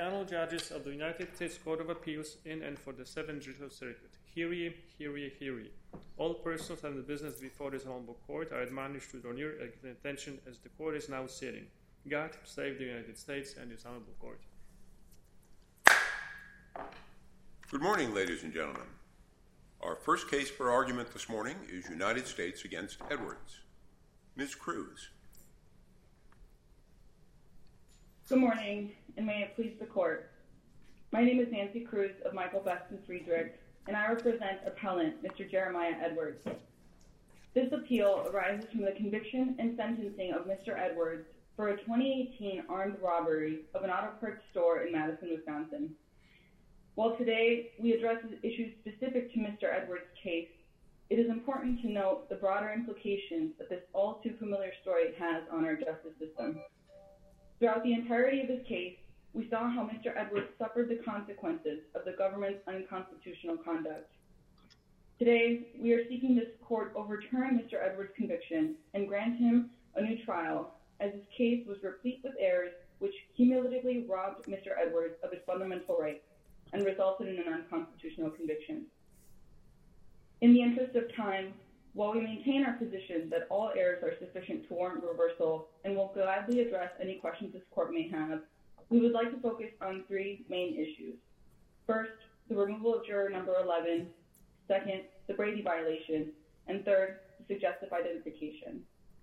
Honorable Judges of the United States Court of Appeals in and for the 7th Judicial Circuit. Hear ye, hear ye, hear ye. All persons having the business before this honorable court are admonished to draw near and give attention as the court is now sitting. God save the United States and this honorable court. Good morning, ladies and gentlemen. Our first case for argument this morning is United States against Edwards. Ms. Cruz. Good morning, and may it please the court. My name is Nancy Cruz of Michael Beston Friedrich, and I represent appellant Mr. Jeremiah Edwards. This appeal arises from the conviction and sentencing of Mr. Edwards for a 2018 armed robbery of an auto parts store in Madison, Wisconsin. While today we address issues specific to Mr. Edwards' case, it is important to note the broader implications that this all too familiar story has on our justice system. Throughout the entirety of his case, we saw how Mr. Edwards suffered the consequences of the government's unconstitutional conduct. Today, we are seeking this court overturn Mr. Edwards' conviction and grant him a new trial, as his case was replete with errors which cumulatively robbed Mr. Edwards of his fundamental rights and resulted in an unconstitutional conviction. In the interest of time, while we maintain our position that all errors are sufficient to warrant reversal and will gladly address any questions this court may have, we would like to focus on three main issues. First, the removal of juror number 11. Second, the Brady violation. And third, the suggestive identification.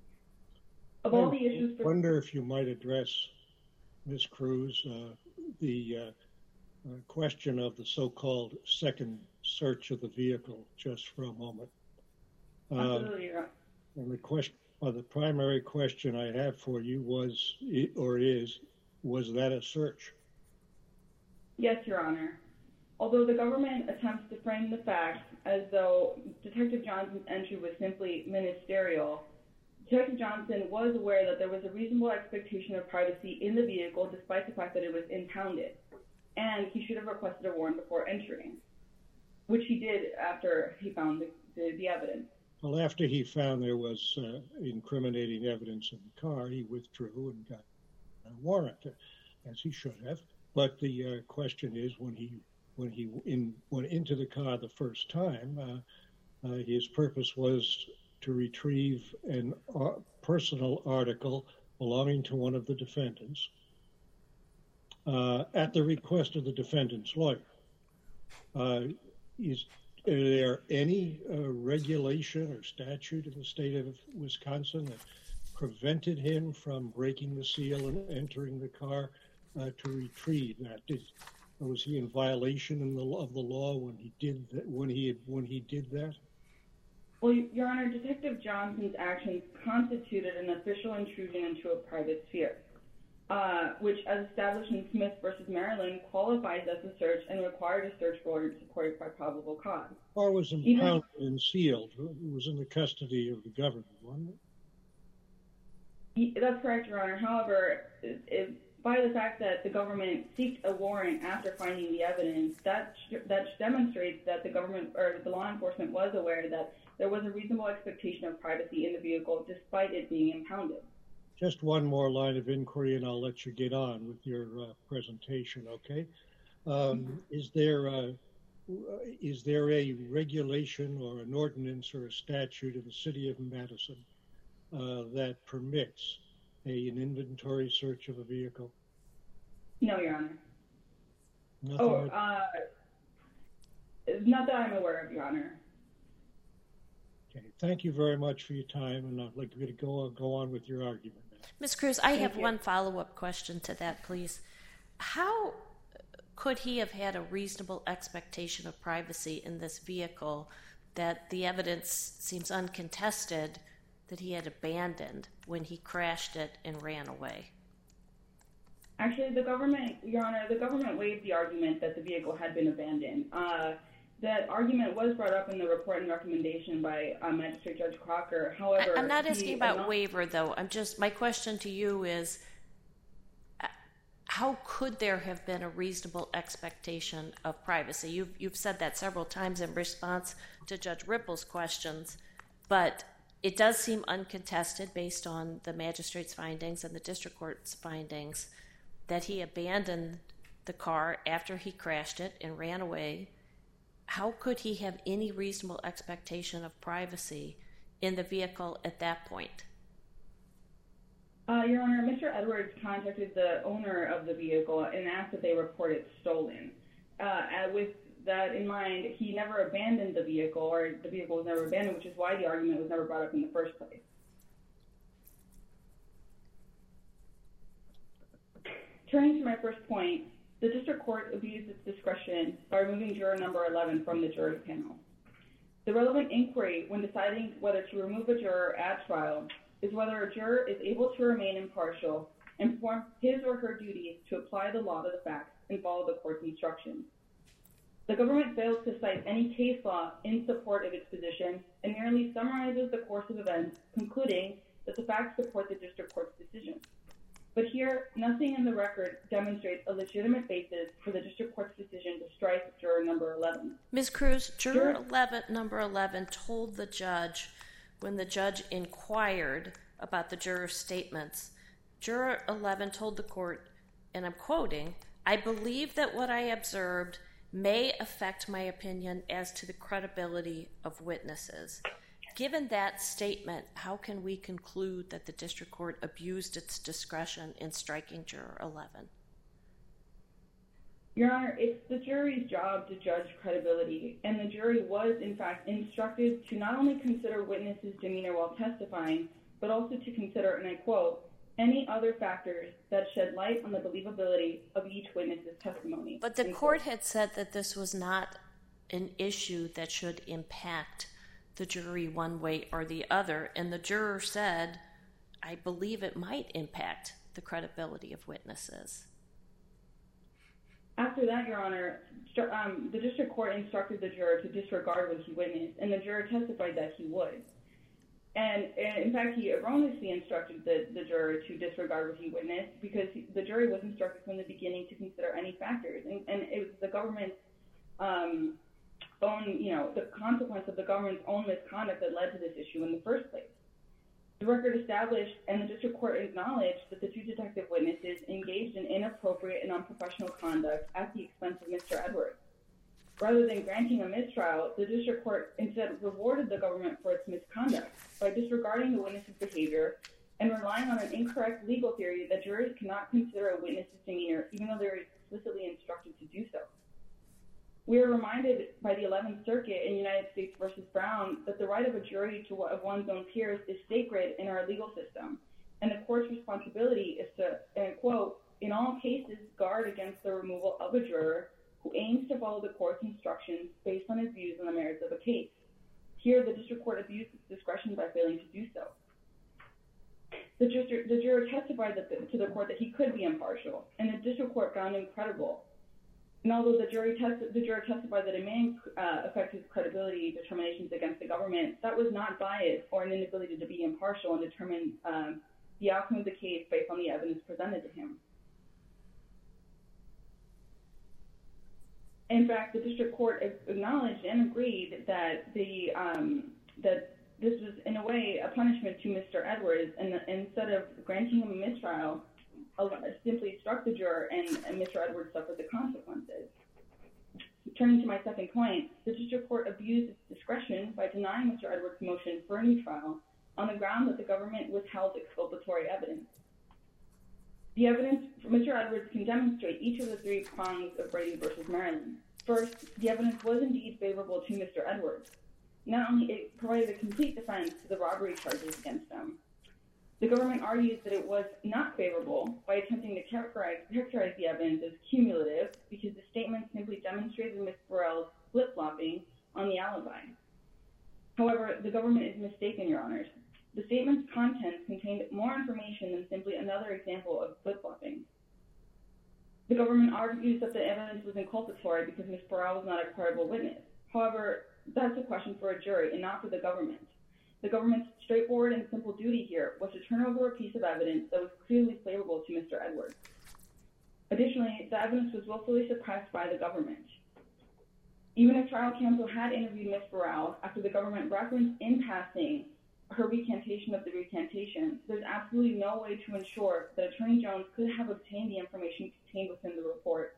Of all the issues... I wonder if you might address, Ms. Cruz, the question of the so-called second search of the vehicle just for a moment. Absolutely. And the primary question I have for you was that a search? Yes, Your Honor. Although the government attempts to frame the facts as though Detective Johnson's entry was simply ministerial, Detective Johnson was aware that there was a reasonable expectation of privacy in the vehicle despite the fact that it was impounded, and he should have requested a warrant before entering, which he did after he found the evidence. Well, after he found there was incriminating evidence in the car, he withdrew and got a warrant, as he should have. But the question is, when he went into the car the first time, his purpose was to retrieve a personal article belonging to one of the defendants at the request of the defendant's lawyer. Is there any regulation or statute in the state of Wisconsin that prevented him from breaking the seal and entering the car to retrieve that? Was he in violation of the law when he did that? When he did that? Well, Your Honor, Detective Johnson's actions constituted an official intrusion into a private sphere, which, as established in Smith v. Maryland, qualifies as a search and required a search warrant supported by probable cause. The car was impounded and sealed. It was in the custody of the government, wasn't it? That's correct, Your Honor. However, by the fact that the government sought a warrant after finding the evidence, that demonstrates that the government or the law enforcement was aware that there was a reasonable expectation of privacy in the vehicle despite it being impounded. Just one more line of inquiry, and I'll let you get on with your presentation, okay? Is there a regulation or an ordinance or a statute in the city of Madison that permits an inventory search of a vehicle? No, Your Honor. Nothing not that I'm aware of, Your Honor. Okay, thank you very much for your time, and I'd like you to go on with your argument. Ms. Cruz, I have one follow-up question to that, please. How could he have had a reasonable expectation of privacy in this vehicle that the evidence seems uncontested that he had abandoned when he crashed it and ran away? Actually, Your Honor, the government waived the argument that the vehicle had been abandoned. That argument was brought up in the report and recommendation by Magistrate Judge Crocker. However, I'm not asking about waiver, though. My question to you is, how could there have been a reasonable expectation of privacy? You've said that several times in response to Judge Ripple's questions, but it does seem uncontested based on the magistrate's findings and the district court's findings that he abandoned the car after he crashed it and ran away, how could he have any reasonable expectation of privacy in the vehicle at that point? Your Honor, Mr. Edwards contacted the owner of the vehicle and asked that they report it stolen. With that in mind, he never abandoned the vehicle, or the vehicle was never abandoned, which is why the argument was never brought up in the first place. Turning to my first point, the district court abused its discretion by removing juror number 11 from the jury panel. The relevant inquiry when deciding whether to remove a juror at trial is whether a juror is able to remain impartial and perform his or her duties to apply the law to the facts and follow the court's instructions. The government fails to cite any case law in support of its position and merely summarizes the course of events, concluding that the facts support the district court's decision. But here, nothing in the record demonstrates a legitimate basis for the district court's decision to strike juror number 11. Ms. Cruz, juror number 11 told the judge, when the judge inquired about the juror's statements, juror 11 told the court, and I'm quoting, "I believe that what I observed may affect my opinion as to the credibility of witnesses." Given that statement, how can we conclude that the district court abused its discretion in striking juror 11? Your Honor, it's the jury's job to judge credibility, and the jury was, in fact, instructed to not only consider witnesses' demeanor while testifying, but also to consider, and I quote, any other factors that shed light on the believability of each witness's testimony. But the court had said that this was not an issue that should impact the jury one way or the other, and the juror said, I believe it might impact the credibility of witnesses. After that, Your Honor, the district court instructed the juror to disregard what he witnessed, and the juror testified that he would. And in fact, he erroneously instructed the juror to disregard what he witnessed because the jury was instructed from the beginning to consider any factors. And it was the government's the consequence of the government's own misconduct that led to this issue in the first place. The record established and the district court acknowledged that the two detective witnesses engaged in inappropriate and unprofessional conduct at the expense of Mr. Edwards. Rather than granting a mistrial, the district court instead rewarded the government for its misconduct by disregarding the witness's behavior and relying on an incorrect legal theory that jurors cannot consider a witness's demeanor even though they are explicitly instructed to do so. We are reminded by the 11th Circuit in United States v. Brown that the right of a jury of one's own peers is sacred in our legal system, and the court's responsibility is to, and I quote, in all cases guard against the removal of a juror who aims to follow the court's instructions based on his views on the merits of a case. Here, the district court abused its discretion by failing to do so. The juror testified to the court that he could be impartial, and the district court found him credible. And although the juror testified that it may affect his credibility determinations against the government, that was not bias or an inability to be impartial and determine the outcome of the case based on the evidence presented to him. In fact, the district court acknowledged and agreed that that this was, in a way, a punishment to Mr. Edwards, and instead of granting him a mistrial, simply struck the juror, and Mr. Edwards suffered the consequences. Turning to my second point, the district court abused its discretion by denying Mr. Edwards' motion for a new trial on the ground that the government withheld exculpatory evidence. The evidence for Mr. Edwards can demonstrate each of the three prongs of Brady v. Maryland. First, the evidence was indeed favorable to Mr. Edwards. Not only it provided a complete defense to the robbery charges against him, the government argues that it was not favorable by attempting to characterize the evidence as cumulative because the statement simply demonstrated Ms. Burrell's flip-flopping on the alibi. However, the government is mistaken, Your Honors. The statement's contents contained more information than simply another example of flip-flopping. The government argues that the evidence was inculpatory because Ms. Burrell was not a credible witness. However, that's a question for a jury and not for the government. The government's straightforward and simple duty here was to turn over a piece of evidence that was clearly favorable to Mr. Edwards. Additionally, the evidence was willfully suppressed by the government. Even if trial counsel had interviewed Ms. Burrell after the government referenced in passing her recantation of the recantation, there's absolutely no way to ensure that Attorney Jones could have obtained the information contained within the report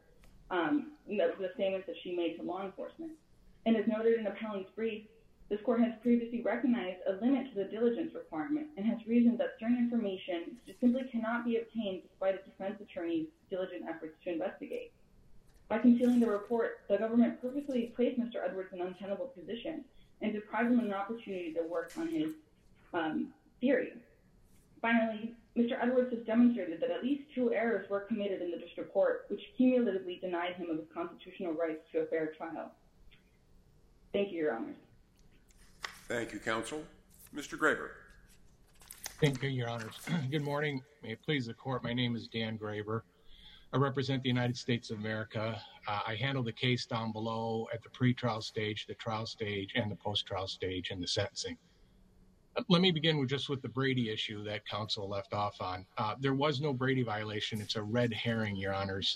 the statements that she made to law enforcement. And as noted in the appellant's brief, this court has previously recognized a limit to the diligence requirement and has reasoned that certain information just simply cannot be obtained despite a defense attorney's diligent efforts to investigate. By concealing the report, the government purposely placed Mr. Edwards in an untenable position and deprived him of an opportunity to work on his theory. Finally, Mr. Edwards has demonstrated that at least 2 errors were committed in the district court, which cumulatively denied him of his constitutional rights to a fair trial. Thank you, Your Honors. Thank you, counsel. Mr. Graber. Thank you, Your Honors. Good morning. May it please the court. My name is Dan Graber. I represent the United States of America. I handle the case down below at the pretrial stage, the trial stage, and the post-trial stage, and the sentencing. Let me begin with the Brady issue that counsel left off on. There was no Brady violation. It's a red herring, Your Honors.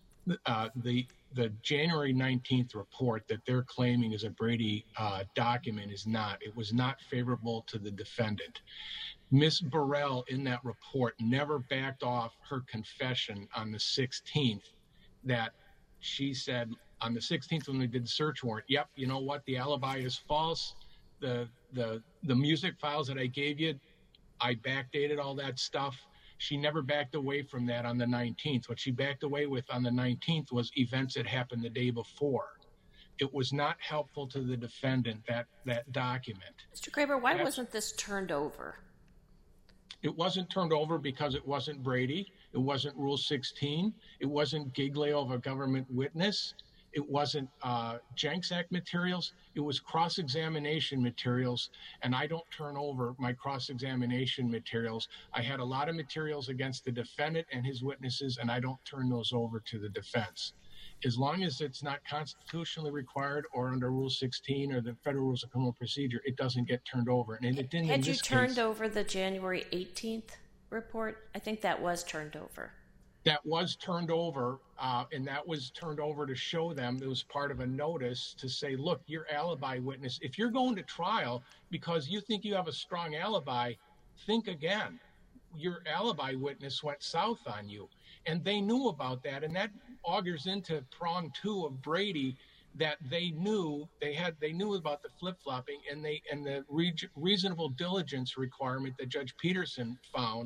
The January 19th report that they're claiming is a Brady document is not. It was not favorable to the defendant. Ms. Burrell in that report never backed off her confession on the 16th that she said on the 16th when they did the search warrant, yep, you know what, the alibi is false. The music files that I gave you, I backdated all that stuff. She never backed away from that on the 19th. What she backed away with on the 19th was events that happened the day before. It was not helpful to the defendant, that document. Mr. Graber, why wasn't this turned over? It wasn't turned over because it wasn't Brady. It wasn't Rule 16. It wasn't giglio of a government witness. It wasn't Jenks Act materials. It was cross-examination materials, and I don't turn over my cross-examination materials. I had a lot of materials against the defendant and his witnesses, and I don't turn those over to the defense. As long as it's not constitutionally required or under Rule 16 or the Federal Rules of Criminal Procedure, it doesn't get turned over. And it didn't. Had you turned over the January 18th report? I think that was turned over. That was turned over, and that was turned over to show them. It was part of a notice to say, look, your alibi witness, if you're going to trial because you think you have a strong alibi, think again. Your alibi witness went south on you. And they knew about that, and that augurs into prong 2 of Brady, that they knew about the flip-flopping and the reasonable diligence requirement that Judge Peterson found.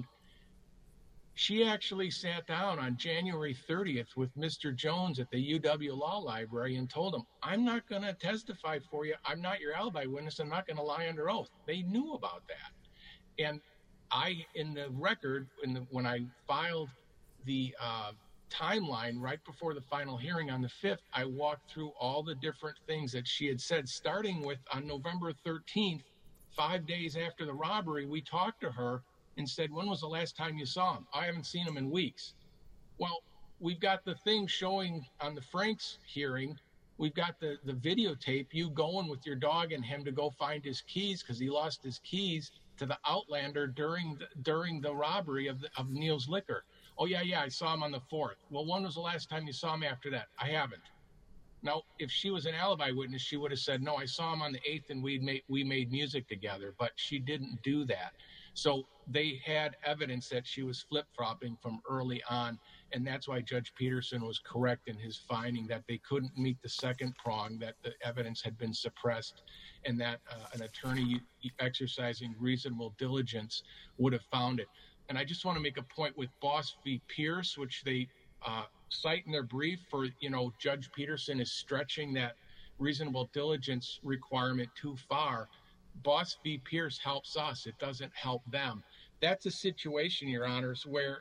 She actually sat down on January 30th with Mr. Jones at the UW Law Library and told him, I'm not going to testify for you. I'm not your alibi witness. I'm not going to lie under oath. They knew about that. And in the record, when I filed the timeline right before the final hearing on the 5th, I walked through all the different things that she had said, starting with on November 13th, 5 days after the robbery, we talked to her and said, when was the last time you saw him? I haven't seen him in weeks. Well, we've got the thing showing on the Franks hearing. We've got the videotape, you going with your dog and him to go find his keys because he lost his keys to the Outlander during the robbery of Neil's Liquor. Oh, yeah, I saw him on the 4th. Well, when was the last time you saw him after that? I haven't. Now, if she was an alibi witness, she would have said, no, I saw him on the 8th and we made music together, but she didn't do that. So they had evidence that she was flip-flopping from early on, and that's why Judge Peterson was correct in his finding that they couldn't meet the second prong, that the evidence had been suppressed, and that an attorney exercising reasonable diligence would have found it. And I just want to make a point with Boss v. Pierce, which they cite in their brief for, Judge Peterson is stretching that reasonable diligence requirement too far. Boss v. Pierce helps us. It doesn't help them. That's a situation, Your Honors, where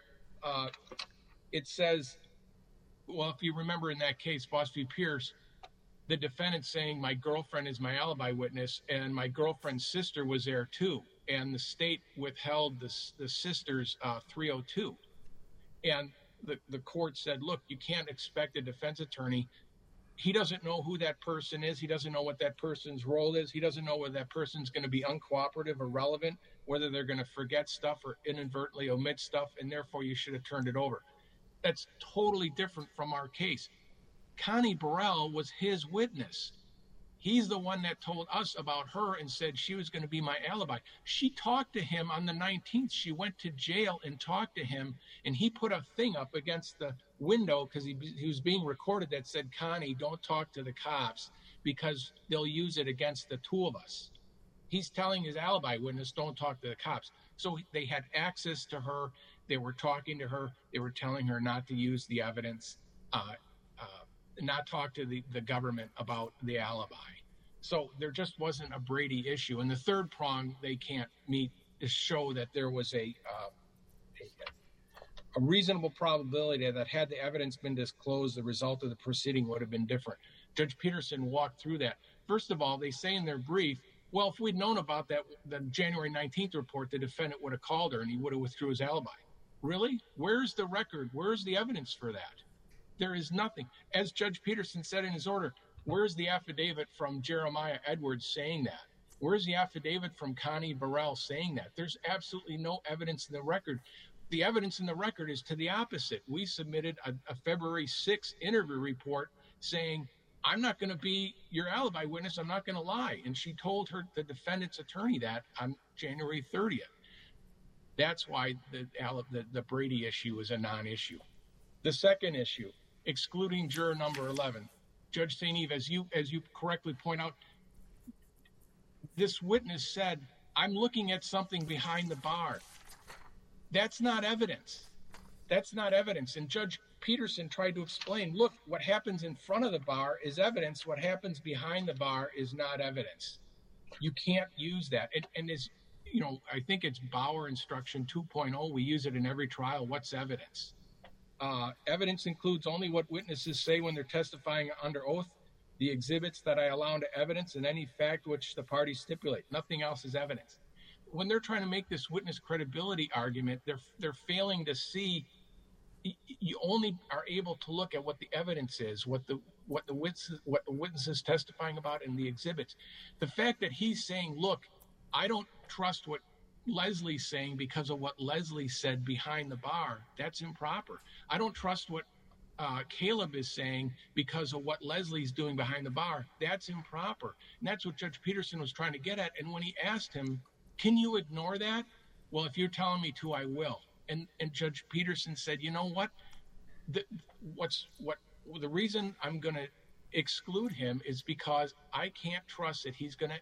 it says, well, if you remember in that case, Boss v. Pierce, the defendant saying my girlfriend is my alibi witness and my girlfriend's sister was there too. And the state withheld the sister's 302. And the court said, look, you can't expect a defense attorney. He doesn't know who that person is. He doesn't know what that person's role is. He doesn't know whether that person's going to be uncooperative or relevant, whether they're going to forget stuff or inadvertently omit stuff, and therefore you should have turned it over. That's totally different from our case. Connie Burrell was his witness. He's the one that told us about her and said she was going to be my alibi. She talked to him on the 19th. She went to jail and talked to him, and he put a thing up against the window because he was being recorded that said, Connie, don't talk to the cops because they'll use it against the two of us. He's telling his alibi witness, don't talk to the cops. So they had access to her. They were talking to her. They were telling her not to use the evidence, not talk to the government about the alibi. So there just wasn't a Brady issue. And the third prong they can't meet is show that there was a reasonable probability that had the evidence been disclosed, the result of the proceeding would have been different. Judge Peterson walked through that. First of all, they say in their brief, well, if we'd known about that, the January 19th report, the defendant would have called her and he would have withdrew his alibi. Really? Where's the record? Where's the evidence for that? There is nothing. As Judge Peterson said in his order, where's the affidavit from Jeremiah Edwards saying that? Where's the affidavit from Connie Burrell saying that? There's absolutely no evidence in the record. The evidence in the record is to the opposite. We submitted a February 6th interview report saying, I'm not going to be your alibi witness. I'm not going to lie. And she told the defendant's attorney that on January 30th. That's why the Brady issue is a non-issue. The second issue, excluding juror number 11. Judge St. Eve, as you correctly point out, this witness said, I'm looking at something behind the bar. That's not evidence. That's not evidence. And Judge Peterson tried to explain, look, what happens in front of the bar is evidence. What happens behind the bar is not evidence. You can't use that. And as you know, I think it's Bauer Instruction 2.0. We use it in every trial. What's evidence? Evidence includes only what witnesses say when they're testifying under oath, the exhibits that I allow into evidence, and any fact which the parties stipulate. Nothing else is evidence. When they're trying to make this witness credibility argument, they're failing to see. You only are able to look at what the evidence is, what the witness is testifying about in the exhibits. The fact that he's saying, look, I don't trust what Leslie's saying because of what Leslie said behind the bar, that's improper. I don't trust what Caleb is saying because of what Leslie's doing behind the bar, that's improper. And that's what Judge Peterson was trying to get at. And when he asked him, can you ignore that? Well, if you're telling me to, I will. And Judge Peterson said, you know what? The reason I'm going to exclude him is because I can't trust that he's going to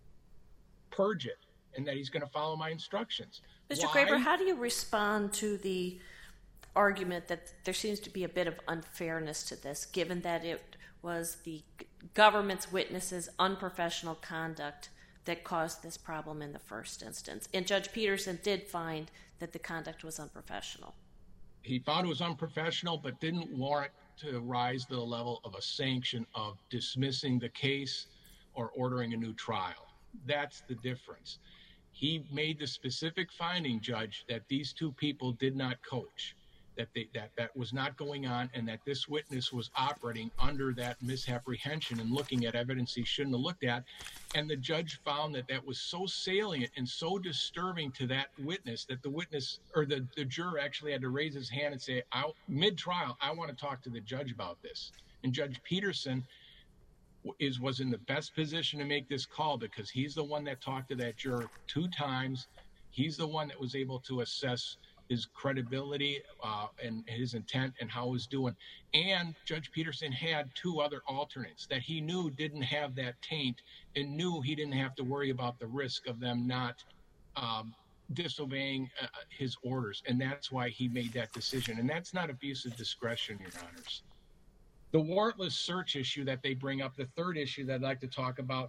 purge it and that he's going to follow my instructions. Mr. Graber, how do you respond to the argument that there seems to be a bit of unfairness to this, given that it was the government's witnesses' unprofessional conduct that caused this problem in the first instance? And Judge Peterson did find that the conduct was unprofessional. He found it was unprofessional, but didn't warrant to rise to the level of a sanction of dismissing the case or ordering a new trial. That's the difference. He made the specific finding, Judge, that these two people did not coach, that was not going on, and that this witness was operating under that misapprehension and looking at evidence he shouldn't have looked at. And the judge found that that was so salient and so disturbing to that witness that the witness or the juror actually had to raise his hand and say, mid-trial, I want to talk to the judge about this. And Judge Peterson was in the best position to make this call because he's the one that talked to that juror 2 times. He's the one that was able to assess his credibility and his intent and how he was doing. And Judge Peterson had 2 other alternates that he knew didn't have that taint and knew he didn't have to worry about the risk of them not disobeying his orders. And that's why he made that decision. And that's not abuse of discretion, Your Honors. The warrantless search issue that they bring up, the third issue that I'd like to talk about,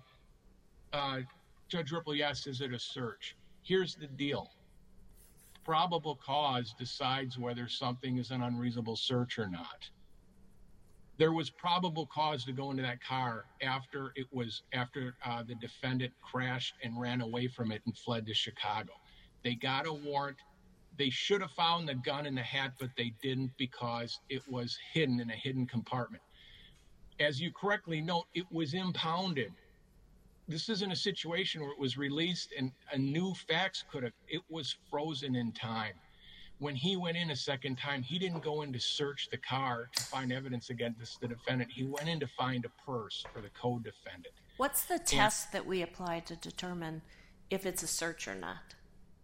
Judge Ripple, yes, is it a search? Here's the deal. Probable cause decides whether something is an unreasonable search or not. There was probable cause to go into that car after the defendant crashed and ran away from it and fled to Chicago. They got a warrant. They should have found the gun in the hat, but they didn't because it was hidden in a hidden compartment. As you correctly note, it was impounded. This isn't a situation where it was released and a new fax it was frozen in time. When he went in a second time, he didn't go in to search the car to find evidence against the defendant. He went in to find a purse for the co-defendant. What's the test that we apply to determine if it's a search or not?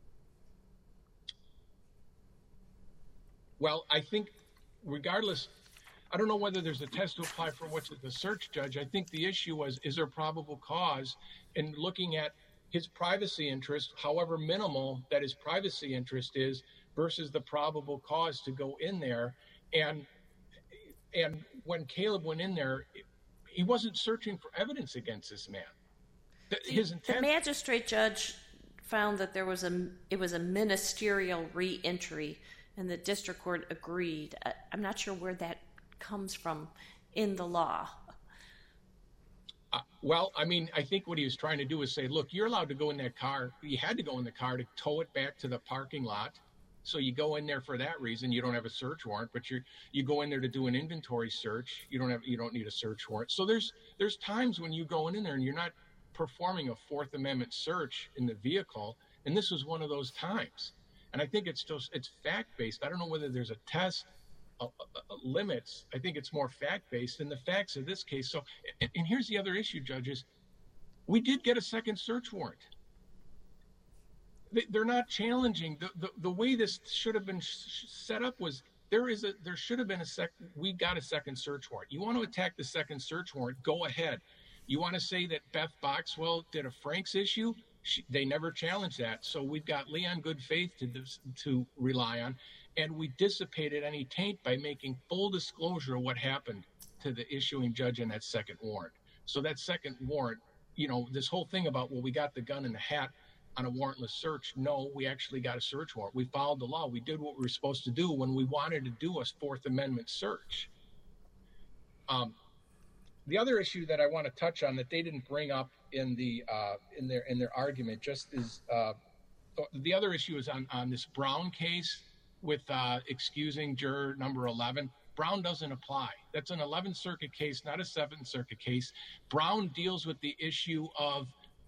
Well, I think regardless, I don't know whether there's a test to apply for what's at the search, Judge. I think the issue was, is there probable cause in looking at his privacy interest, however minimal that his privacy interest is, versus the probable cause to go in there. And when Caleb went in there, he wasn't searching for evidence against this man. His intent. The magistrate judge found that it was a ministerial re-entry, and the district court agreed. I'm not sure where that comes from in the law. Well, I mean, I think what he was trying to do is say, look, you're allowed to go in that car. You had to go in the car to tow it back to the parking lot. So you go in there for that reason. You don't have a search warrant, but you go in there to do an inventory search. You don't need a search warrant. So there's times when you go in there and you're not performing a Fourth Amendment search in the vehicle, and this was one of those times. And I think it's fact-based. I don't know whether there's a test limits. I think it's more fact-based in the facts of this case. So, and here's the other issue, judges. We did get a second search warrant. They're not challenging the way this should have been set up. Was there should have been we got a second search warrant. You want to attack the second search warrant, go ahead. You want to say that Beth Boxwell did a Franks issue? They never challenged that. So we've got Leon Good Faith to rely on, and we dissipated any taint by making full disclosure of what happened to the issuing judge in that second warrant. So that second warrant, this whole thing about, well, we got the gun in the hat on a warrantless search. No, we actually got a search warrant. We followed the law. We did what we were supposed to do when we wanted to do a Fourth Amendment search. The other issue that I want to touch on that they didn't bring up in their argument just is the other issue is on this Brown case with excusing juror number 11. Brown doesn't apply. That's an 11th Circuit case, not a 7th Circuit case. Brown deals with the issue of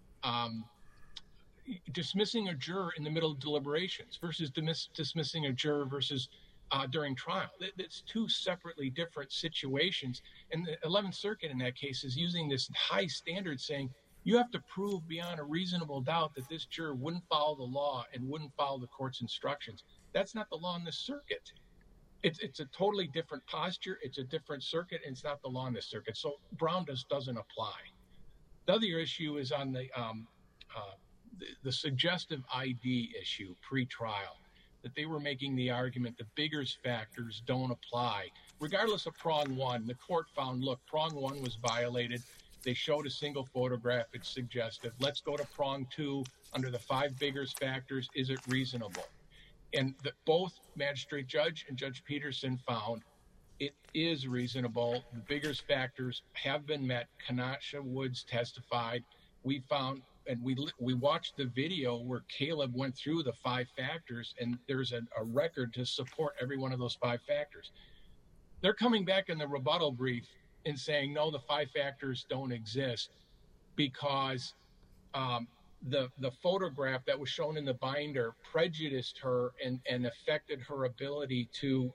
dismissing a juror in the middle of deliberations versus dismissing a juror versus during trial. It's two separately different situations. And the 11th Circuit in that case is using this high standard saying, you have to prove beyond a reasonable doubt that this juror wouldn't follow the law and wouldn't follow the court's instructions. That's not the law in this circuit. It's a totally different posture. It's a different circuit, and it's not the law in this circuit. So Brown doesn't apply. The other issue is on the suggestive ID issue pre-trial, that they were making the argument that Biggers factors don't apply. Regardless of prong one, the court found, look, prong one was violated. They showed a single photograph. It's suggestive. Let's go to prong two. Under the 5 Biggers factors, is it reasonable? And both magistrate judge and Judge Peterson found it is reasonable. The Biggers factors have been met. Kanasha Woods testified. We found, and we watched the video where Caleb went through the 5 factors, and there's a record to support every one of those 5 factors. They're coming back in the rebuttal brief and saying, no, the 5 factors don't exist because the photograph that was shown in the binder prejudiced her and affected her ability to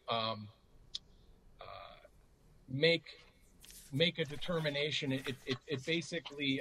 make a determination. It basically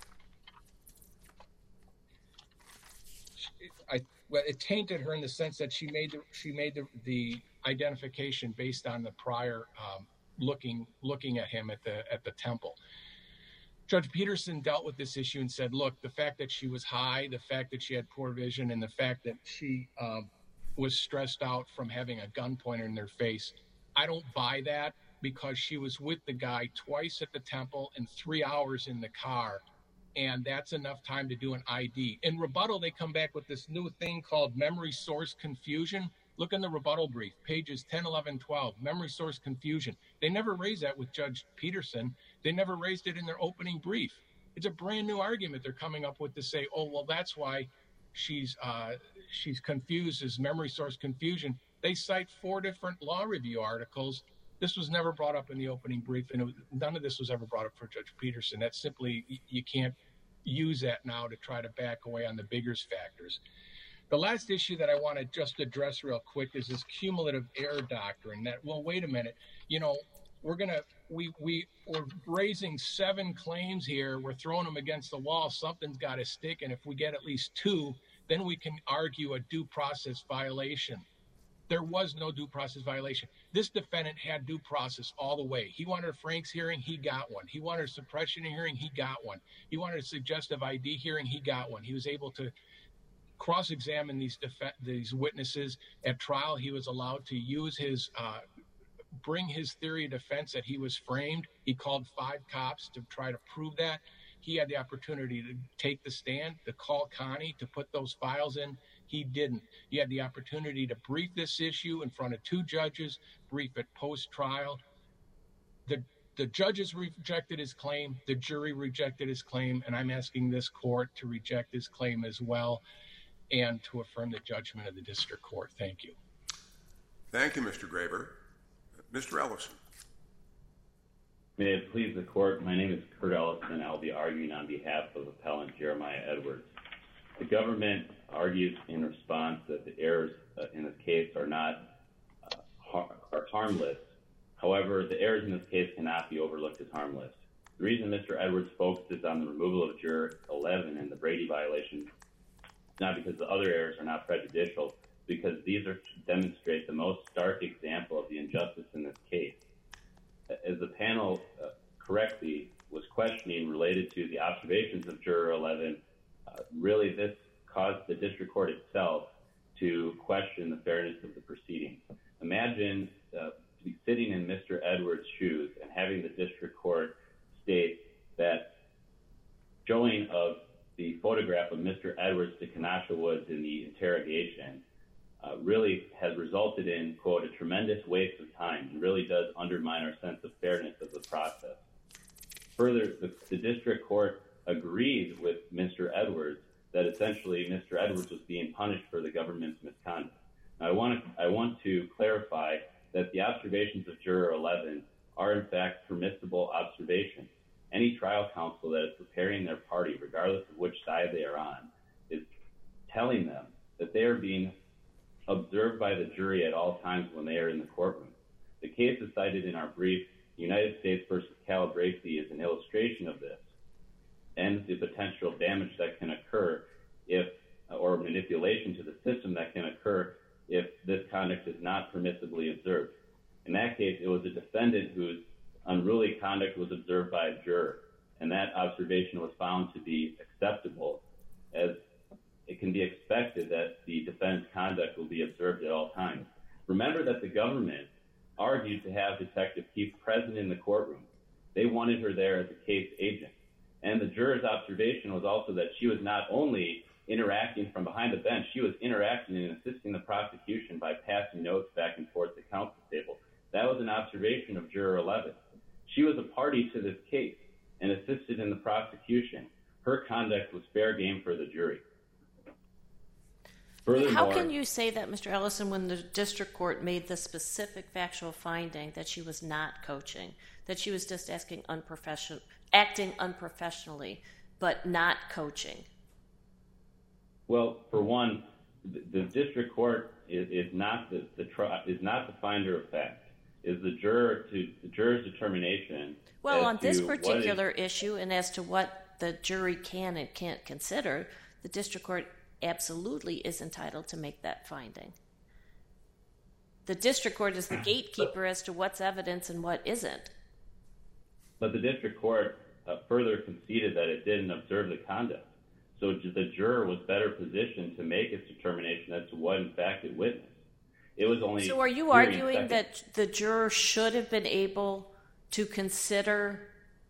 it tainted her in the sense that she made the identification based on the prior looking at him at the temple. Judge Peterson dealt with this issue and said, look, the fact that she was high, the fact that she had poor vision, and the fact that she was stressed out from having a gun pointed in their face, I don't buy that because she was with the guy twice at the temple and 3 hours in the car, and that's enough time to do an ID. In rebuttal, they come back with this new thing called memory source confusion. Look in the rebuttal brief, pages 10, 11, 12, memory source confusion. They never raised that with Judge Peterson. They never raised it in their opening brief. It's a brand new argument they're coming up with to say, oh, well, that's why she's confused as memory source confusion. They cite 4 different law review articles. This was never brought up in the opening brief, and none of this was ever brought up for Judge Peterson. That's simply, you can't use that now to try to back away on the Biggers factors. The last issue that I want to just address real quick is this cumulative error doctrine that, well, wait a minute, we're going to we're raising 7 claims here. We're throwing them against the wall. Something's got to stick. And if we get at least 2, then we can argue a due process violation. There was no due process violation. This defendant had due process all the way. He wanted a Franks hearing, he got one. He wanted a suppression hearing, he got one. He wanted a suggestive ID hearing, he got one. He was able to cross-examine these witnesses at trial. He was allowed to use bring his theory of defense that he was framed. He called 5 cops to try to prove that. He had the opportunity to take the stand, to call Connie, to put those files in. He didn't. He had the opportunity to brief this issue in front of 2 judges, brief it post-trial. The judges rejected his claim. The jury rejected his claim. And I'm asking this court to reject his claim as well and to affirm the judgment of the district court. Thank you. Thank you, Mr. Graber. Mr. Ellison. May it please the court, my name is Kurt Ellison, and I'll be arguing on behalf of appellant Jeremiah Edwards. The government argues in response that the errors in this case are harmless. However, the errors in this case cannot be overlooked as harmless. The reason Mr. Edwards focuses on the removal of Juror 11 and the Brady violation is not because the other errors are not prejudicial, because these demonstrate the most stark example of the injustice in this case. As the panel correctly was questioning related to the observations of Juror 11, really this caused the district court itself to question the fairness of the proceedings. Imagine sitting in Mr. Edwards' shoes and having the district court state that showing of the photograph of Mr. Edwards to Kanasha Woods in the interrogation really has resulted in, quote, a tremendous waste of time and really does undermine our sense of fairness of the process. Further, the district court agreed with Mr. Edwards that essentially Mr. Edwards was being punished for the government's misconduct. Now, I want to clarify that the observations of Juror 11 are in fact permissible observations. Any trial counsel that is preparing their party, regardless of which side they are on, is telling them that they are being observed by the jury at all times when they are in the courtroom. The case is cited in our brief, United States versus Calabresi, is an illustration of this and the potential damage that can occur or manipulation to the system that can occur if this conduct is not permissibly observed. In that case, it was a defendant whose unruly conduct was observed by a juror, and that observation was found to be acceptable, as it can be expected that the defendant's conduct will be observed at all times. Remember that the government argued to have Detective Keefe present in the courtroom. They wanted her there as a case agent. And the juror's observation was also that she was not only interacting from behind the bench, she was interacting and assisting the prosecution by passing notes back and forth to counsel table. That was an observation of Juror 11. She was a party to this case and assisted in the prosecution. Her conduct was fair game for the jury. Furthermore, how can you say that, Mr. Ellison, when the district court made the specific factual finding that she was not coaching, that she was just acting unprofessionally, but not coaching? Well, for one, the district court is not the finder of fact. Is the juror's determination? Well, on this particular issue, and as to what the jury can and can't consider, the district court absolutely is entitled to make that finding. The district court is the gatekeeper as to what's evidence and what isn't. But the district court further conceded that it didn't observe the conduct. So the juror was better positioned to make its determination as to what, in fact, it witnessed. It was only. So are you arguing that the juror should have been able to consider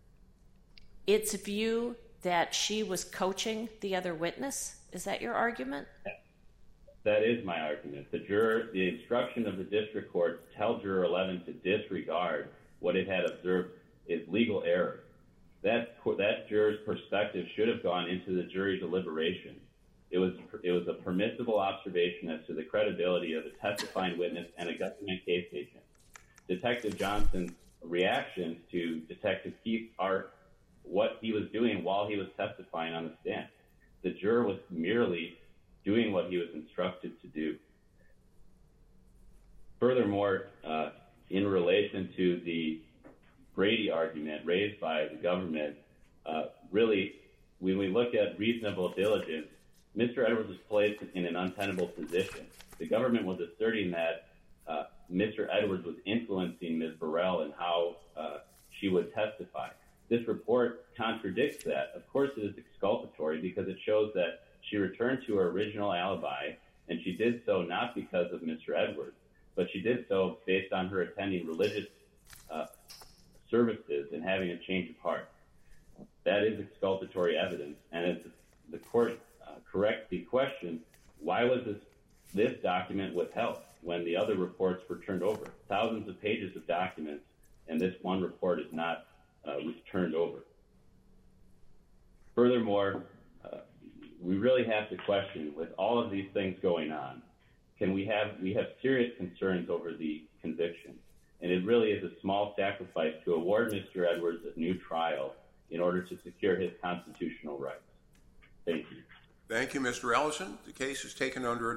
its view that she was coaching the other witness? Is that your argument? That is my argument. The instruction of the district court to tell Juror 11 to disregard what it had observed is legal error. That juror's perspective should have gone into the jury deliberation. It was a permissible observation as to the credibility of a testifying witness and a government case agent. Detective Johnson's reactions to Detective Keefe are what he was doing while he was testifying on the stand. The juror was merely doing what he was instructed to do. Furthermore, in relation to the Brady argument raised by the government, really, when we look at reasonable diligence, Mr. Edwards was placed in an untenable position. The government was asserting that Mr. Edwards was influencing Ms. Burrell in how she would testify. This report contradicts that. Of course, it is exculpatory because it shows that she returned to her original alibi, and she did so not because of Mr. Edwards, but she did so based on her attending religious services and having a change of heart. That is exculpatory evidence, and as the court corrects the question, why was this document withheld when the other reports were turned over? Thousands of pages of documents, and this one report is not turned over. Furthermore, we really have to question, with all of these things going on, we have serious concerns over the conviction, and it really is a small sacrifice to award Mr. Edwards a new trial in order to secure his constitutional rights. Thank you. Thank you, Mr. Ellison. The case is taken under